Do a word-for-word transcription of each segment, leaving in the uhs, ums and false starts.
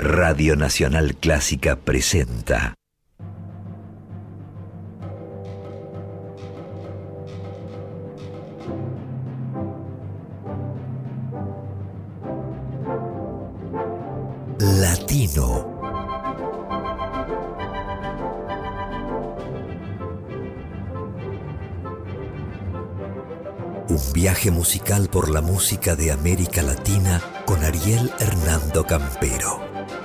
Radio Nacional Clásica presenta Latino. Un viaje musical por la música de América Latina con Ariel Hernando Campero.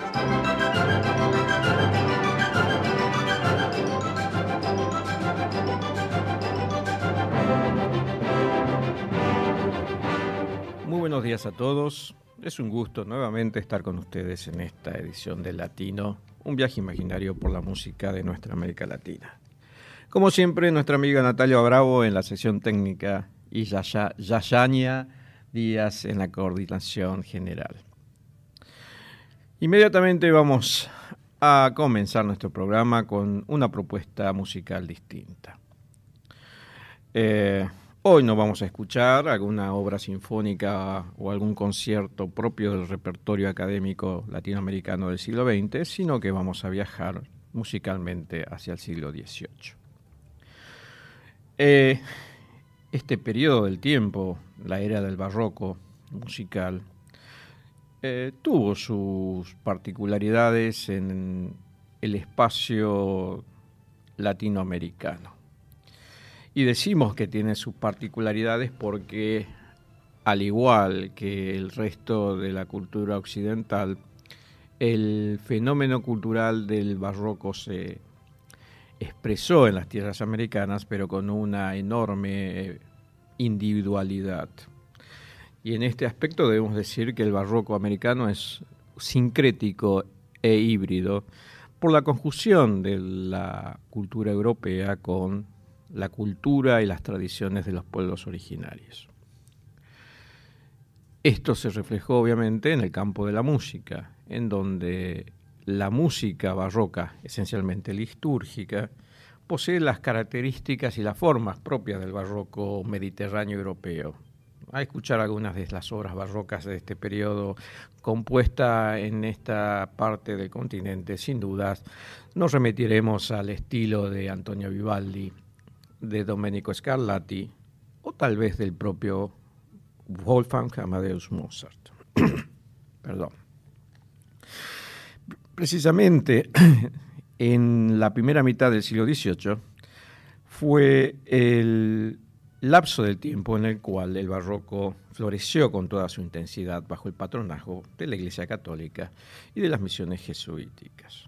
Muy buenos días a todos. Es un gusto nuevamente estar con ustedes en esta edición de Latino, un viaje imaginario por la música de nuestra América Latina. Como siempre, nuestra amiga Natalia Bravo en la sección técnica y Yayania Díaz en la coordinación general. Inmediatamente vamos a comenzar nuestro programa con una propuesta musical distinta. Eh, hoy no vamos a escuchar alguna obra sinfónica o algún concierto propio del repertorio académico latinoamericano del siglo veinte, sino que vamos a viajar musicalmente hacia el siglo dieciocho. Eh, Este periodo del tiempo, la era del barroco musical, eh, tuvo sus particularidades en el espacio latinoamericano. Y decimos que tiene sus particularidades porque, al igual que el resto de la cultura occidental, el fenómeno cultural del barroco se expresó en las tierras americanas, pero con una enorme individualidad. Y en este aspecto debemos decir que el barroco americano es sincrético e híbrido por la conjunción de la cultura europea con la cultura y las tradiciones de los pueblos originarios. Esto se reflejó obviamente en el campo de la música, en donde la música barroca, esencialmente litúrgica, posee las características y las formas propias del barroco mediterráneo europeo. A escuchar algunas de las obras barrocas de este periodo compuesta en esta parte del continente, sin dudas, nos remitiremos al estilo de Antonio Vivaldi, de Domenico Scarlatti o tal vez del propio Wolfgang Amadeus Mozart. Perdón. Precisamente en la primera mitad del siglo dieciocho fue el lapso del tiempo en el cual el barroco floreció con toda su intensidad bajo el patronazgo de la Iglesia Católica y de las misiones jesuíticas.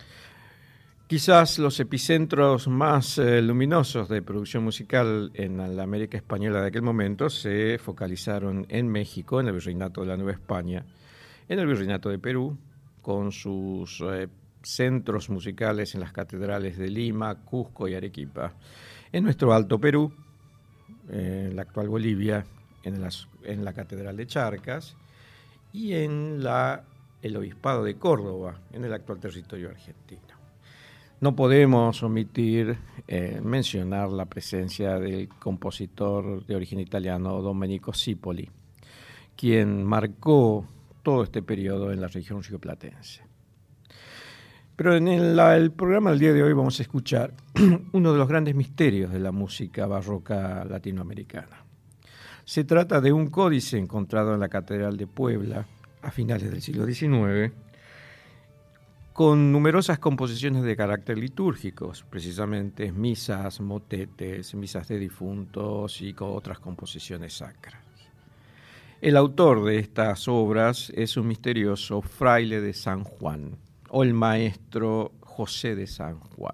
Quizás los epicentros más eh, luminosos de producción musical en la América española de aquel momento se focalizaron en México, en el Virreinato de la Nueva España, en el Virreinato de Perú, con sus eh, centros musicales en las catedrales de Lima, Cusco y Arequipa, en nuestro Alto Perú, eh, en la actual Bolivia, en, las, en la Catedral de Charcas, y en la, el Obispado de Córdoba, en el actual territorio argentino. No podemos omitir eh, mencionar la presencia del compositor de origen italiano Domenico Sipoli, quien marcó todo este periodo en la región rioplatense. Pero en el, la, el programa del día de hoy vamos a escuchar uno de los grandes misterios de la música barroca latinoamericana. Se trata de un códice encontrado en la Catedral de Puebla a finales del siglo diecinueve, con numerosas composiciones de carácter litúrgico, precisamente misas, motetes, misas de difuntos y con otras composiciones sacras. El autor de estas obras es un misterioso fraile de San Juan, o el maestro José de San Juan.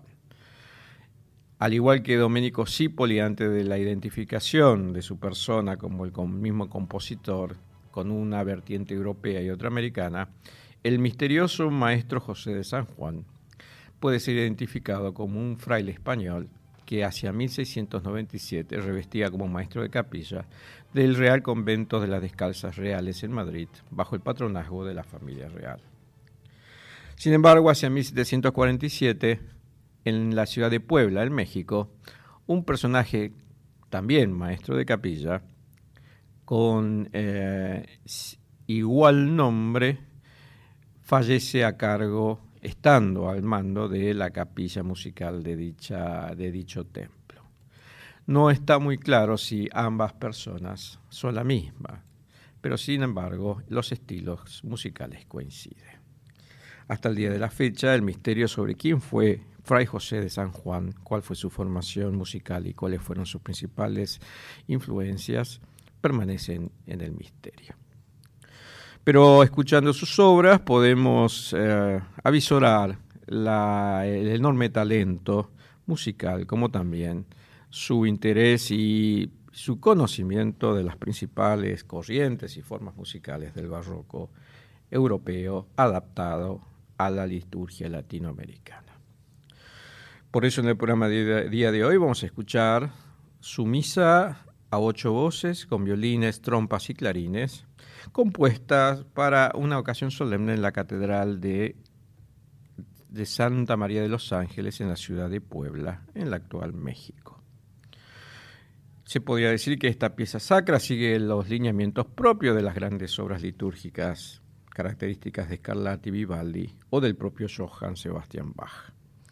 Al igual que Domenico Sipoli, antes de la identificación de su persona como el mismo compositor, con una vertiente europea y otra americana, el misterioso maestro José de San Juan puede ser identificado como un fraile español que hacia mil seiscientos noventa y siete revestía como maestro de capilla del Real Convento de las Descalzas Reales en Madrid, bajo el patronazgo de la familia real. Sin embargo, hacia mil setecientos cuarenta y siete, en la ciudad de Puebla, en México, un personaje, también maestro de capilla, con eh, igual nombre, fallece a cargo, estando al mando de la capilla musical de, dicha, de dicho templo. No está muy claro si ambas personas son la misma, pero sin embargo los estilos musicales coinciden. Hasta el día de la fecha, el misterio sobre quién fue Fray José de San Juan, cuál fue su formación musical y cuáles fueron sus principales influencias, permanecen en el misterio. Pero escuchando sus obras podemos eh, avisorar la, el enorme talento musical, como también su interés y su conocimiento de las principales corrientes y formas musicales del barroco europeo adaptado a la liturgia latinoamericana. Por eso en el programa de día de hoy vamos a escuchar su misa a ocho voces con violines, trompas y clarines, compuestas para una ocasión solemne en la Catedral de, de Santa María de los Ángeles en la ciudad de Puebla, en la actual México. Se podría decir que esta pieza sacra sigue los lineamientos propios de las grandes obras litúrgicas características de Scarlatti, Vivaldi o del propio Johann Sebastian Bach.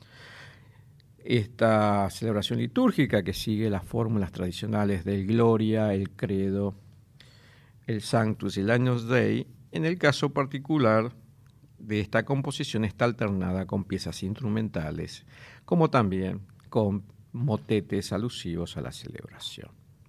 Esta celebración litúrgica que sigue las fórmulas tradicionales del Gloria, el Credo, el Sanctus y el Agnus Dei, en el caso particular de esta composición está alternada con piezas instrumentales, como también con motetes alusivos a la celebración.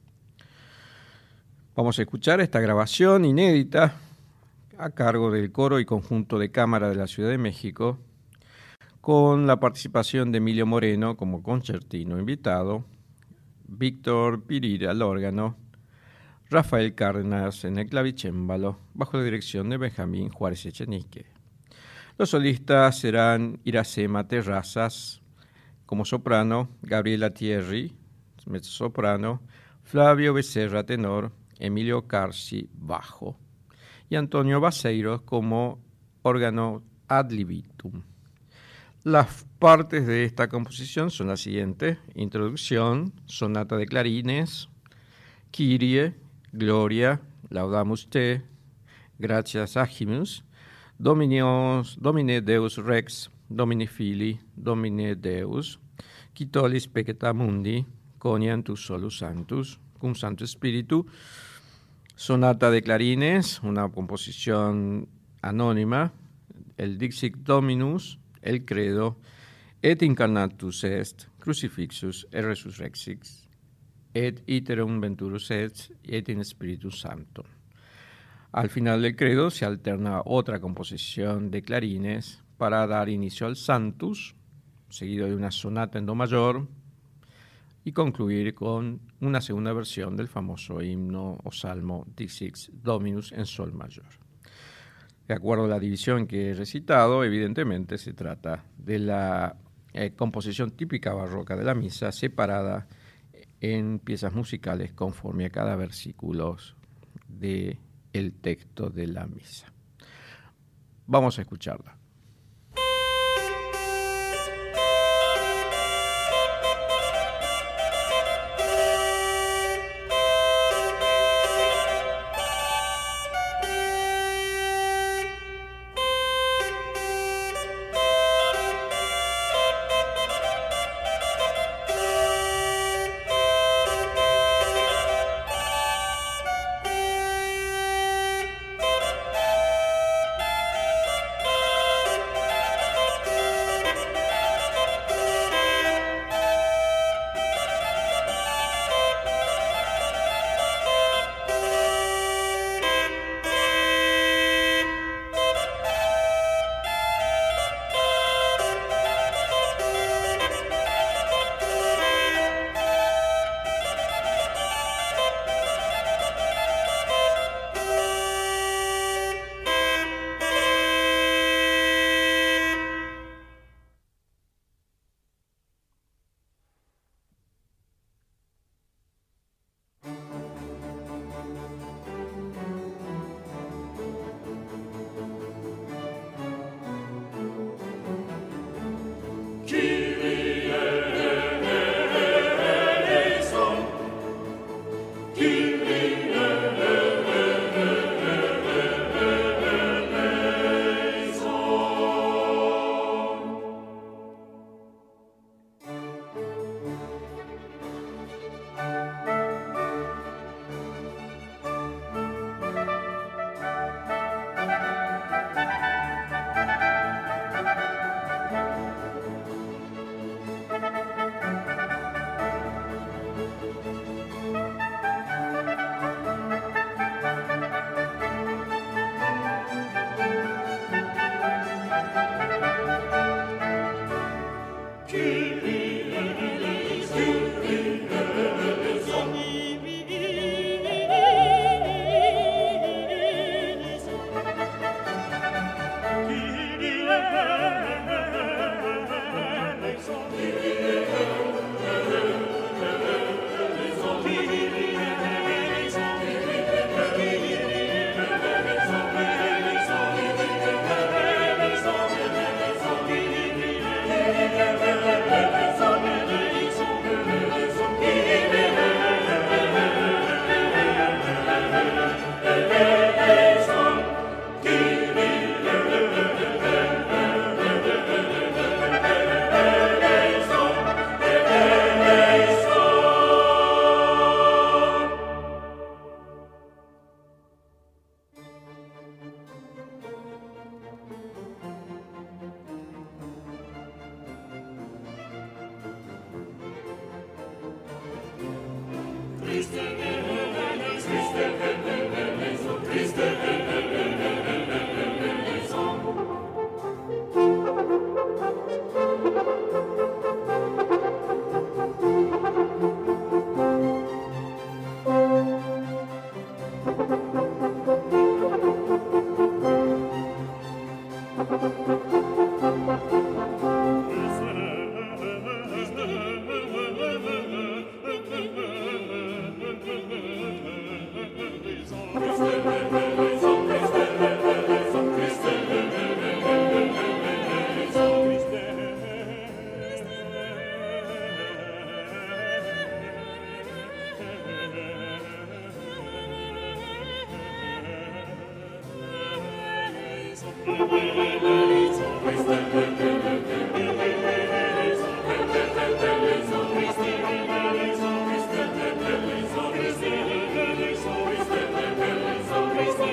Vamos a escuchar esta grabación inédita a cargo del coro y conjunto de cámara de la Ciudad de México, con la participación de Emilio Moreno como concertino invitado, Víctor Pirira al órgano, Rafael Cárdenas en el clavicémbalo, bajo la dirección de Benjamín Juárez Echenique. Los solistas serán Iracema Terrazas como soprano, Gabriela Thierry, mezzosoprano, Flavio Becerra tenor, Emilio Carci bajo y Antonio Baseiros como órgano ad libitum. Las partes de esta composición son las siguientes: introducción, sonata de clarines, Kyrie, Gloria, Laudamus Te, Gratias Agimus, Dominios, Domine Deus Rex, Domini Fili, Domine Deus, Quitolis Peccata Mundi, Coniantus Solus Sanctus, cum Santo Spiritu, sonata de clarines, una composición anónima, el Dixit Dominus, el Credo, et incarnatus est, crucifixus et resurrexit, et iterum venturus est, et in Spiritus Sanctum. Al final del Credo se alterna otra composición de clarines para dar inicio al Sanctus, seguido de una sonata en do mayor, y concluir con una segunda versión del famoso himno o salmo Dixit Dominus en sol mayor. De acuerdo a la división que he recitado, evidentemente se trata de la eh, composición típica barroca de la misa, separada en piezas musicales conforme a cada versículo del texto de la misa. Vamos a escucharla. Christ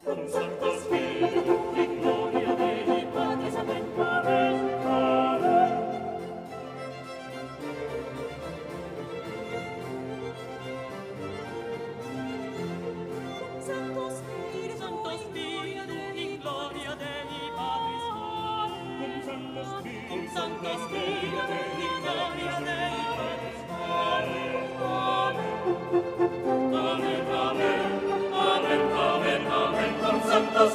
Santo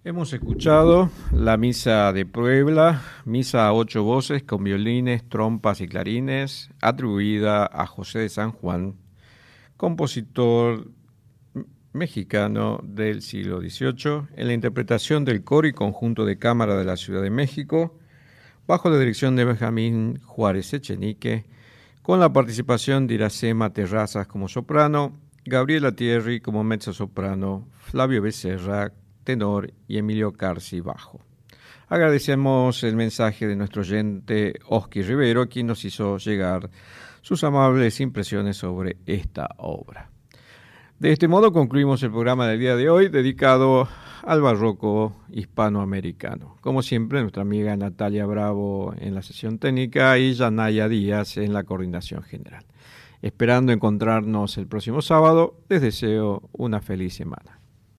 Hemos escuchado la Misa de Puebla, misa a ocho voces con violines, trompas y clarines, atribuida a José de San Juan, compositor mexicano del siglo dieciocho, en la interpretación del coro y conjunto de cámara de la Ciudad de México, bajo la dirección de Benjamín Juárez Echenique, con la participación de Iracema Terrazas como soprano, Gabriela Thierry como mezzosoprano, Flavio Becerra tenor y Emilio Carci bajo. Agradecemos el mensaje de nuestro oyente Oski Rivero, quien nos hizo llegar sus amables impresiones sobre esta obra. De este modo concluimos el programa del día de hoy dedicado al barroco hispanoamericano. Como siempre, nuestra amiga Natalia Bravo en la sesión técnica y Yanaya Díaz en la coordinación general. Esperando encontrarnos el próximo sábado, les deseo una feliz semana.